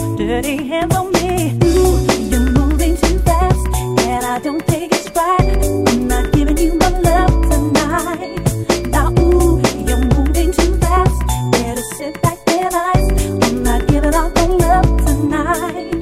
dirty hands on me. Ooh, you're moving too fast, and I don't think it's right. I'm not giving you my love tonight. Now, ooh, you're moving too fast. Better sit back and ice. I'm not giving out my love tonight.